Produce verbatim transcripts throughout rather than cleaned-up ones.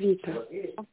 Авито.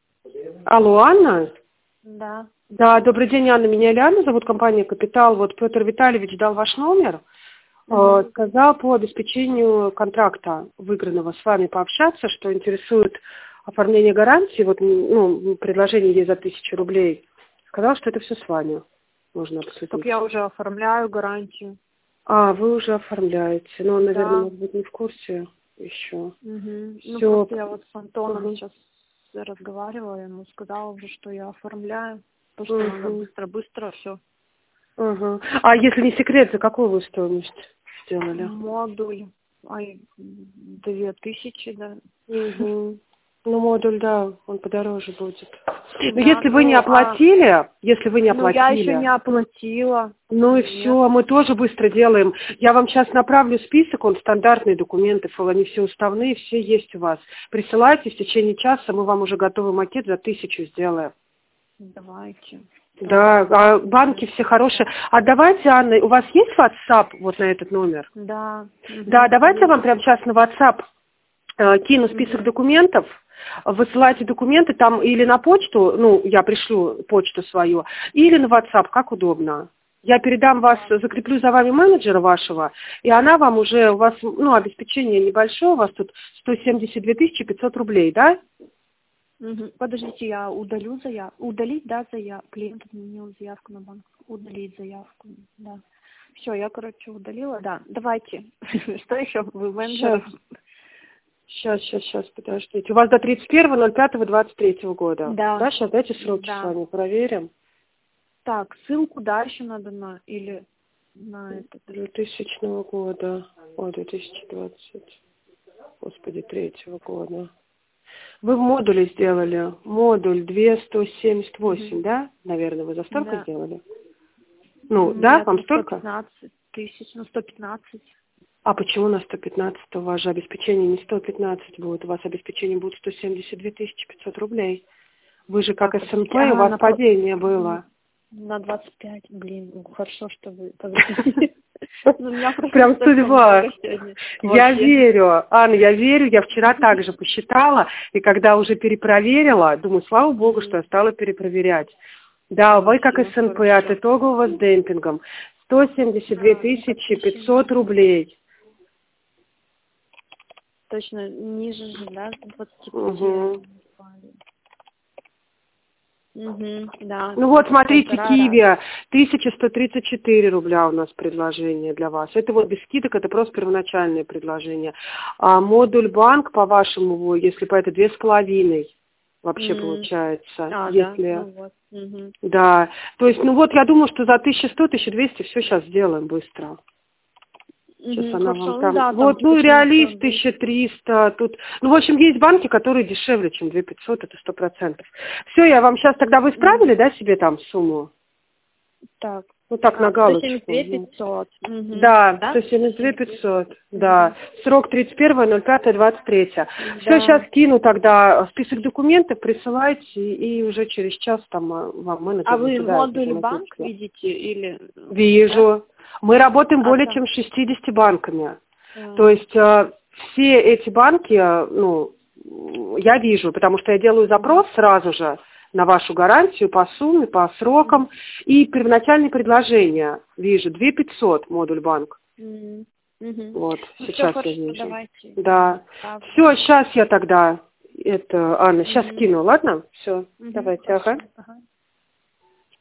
Алло, Анна? Да. Да, добрый день, Анна. Меня Лиана зовут, компания «Капитал». Вот Петр Витальевич дал ваш номер. Угу. Сказал по обеспечению контракта выигранного с вами пообщаться, что интересует оформление гарантии. Вот, ну, предложение есть за тысячу рублей. Сказал, что это все с вами нужно обсудить. Так я уже оформляю гарантию. А, вы уже оформляете. Ну, он, наверное, Да. может быть, не в курсе еще. Угу. Ну, Всё. просто я вот с Антоном Угу. сейчас разговаривала, ему сказала уже, что я оформляю. Потому что надо Угу. быстро-быстро все. Угу. А если не секрет, за какую вы стоимость сделали? Модуль. Ай, две тысячи, да. Угу. Ну, модуль, да, он подороже будет. Но Да, если вы не ну, оплатили, а... если вы не Ну, оплатили... я еще не оплатила. Ну и Нет. все, мы тоже быстро делаем. Я вам сейчас направлю список, он стандартные документы, они все уставные, все есть у вас. Присылайте, в течение часа мы вам уже готовый макет за тысячу сделаем. Давайте. Да, а банки все хорошие. А давайте, Анна, у вас есть WhatsApp вот на этот номер? Да. Да, Угу. давайте я вам прямо сейчас на WhatsApp э, кину список Угу. документов. Высылайте документы там или на почту, ну, я пришлю почту свою, или на WhatsApp, как удобно. Я передам вас, закреплю за вами менеджера вашего, и она вам уже, у вас, ну, обеспечение небольшое, у вас тут сто семьдесят две тысячи пятьсот рублей, да? Угу. Подождите, я удалю заявку. Удалить, да, заявку. Клиент отменил заявку на банк. Удалить заявку, да. Все, я, короче, удалила, да. Давайте. Что еще? Вы менеджер? Сейчас, сейчас, сейчас, подождите. У вас до тридцать первого ноль пятого двадцать третьего года. Да. Да, сейчас дайте сроки Да. с вами проверим. Так, ссылку дальше надо на, или на этот. двухтысячного года. Ой, две тысячи двадцатого. Господи, третьего года. Вы в модуле сделали. Модуль двести сто семьдесят восемь, угу. Да? Наверное, вы за столько Да. сделали? Ну, да, Нет, вам сто столько? пятнадцать тысяч, ну, сто пятнадцать. А почему на сто пятнадцать? У вас же обеспечение не сто пятнадцать будет, у вас обеспечение будет сто семьдесят две тысячи пятьсот рублей. Вы же как Так, СМП, ага, у вас на падение было. На двадцать пять, блин, хорошо, что вы... Прям судьба. Я верю, Анна, я верю, я вчера также посчитала, и когда уже перепроверила, думаю, слава богу, что я стала перепроверять. Да, вы как СНП от итогового с демпингом сто семьдесят две тысячи пятьсот рублей. Точно, ниже же, да, двадцать пять. Угу. Угу, да. Ну вот, смотрите, Киви, тысяча сто тридцать четыре рубля у нас предложение для вас. Это вот без скидок, это просто первоначальное предложение. А модуль банк, по-вашему, если по это две с половиной вообще mm. получается. А, если... да? Ну, вот. Угу. Да, то есть, ну вот, я думаю, что за тысяча сто — тысяча двести все сейчас сделаем быстро. Сейчас Угу, она хорошо, вам там... ну, да, вот, там ну, реалист тысяча триста, тут... Ну, в общем, есть банки, которые дешевле, чем две тысячи пятьсот, это сто процентов. Все, я вам сейчас тогда... Вы исправили, да, себе там сумму? Так. Ну, так, а, на галочку. сто семьдесят две пятьсот. Угу. Да, Да, сто семьдесят две пятьсот, да. Срок тридцать первое ноль пятое двадцать третье. Да. Все, сейчас кину тогда список документов, присылайте, и уже через час там вам менеджер... А вы модуль банк видите или... Вижу. Да? Мы работаем а более там... чем с шестьюдесятью банками. А. То есть э, все эти банки, э, ну, я вижу, потому что я делаю запрос сразу же на вашу гарантию по сумме, по срокам, и первоначальные предложения вижу. две тысячи пятьсот модуль банк. Mm-hmm. Mm-hmm. Вот, ну, сейчас все, я вижу. давайте. Да. Да. Все, сейчас я тогда, это, Анна, сейчас mm-hmm. кину, ладно? Все, mm-hmm. давайте, Хорошо. ага. ага.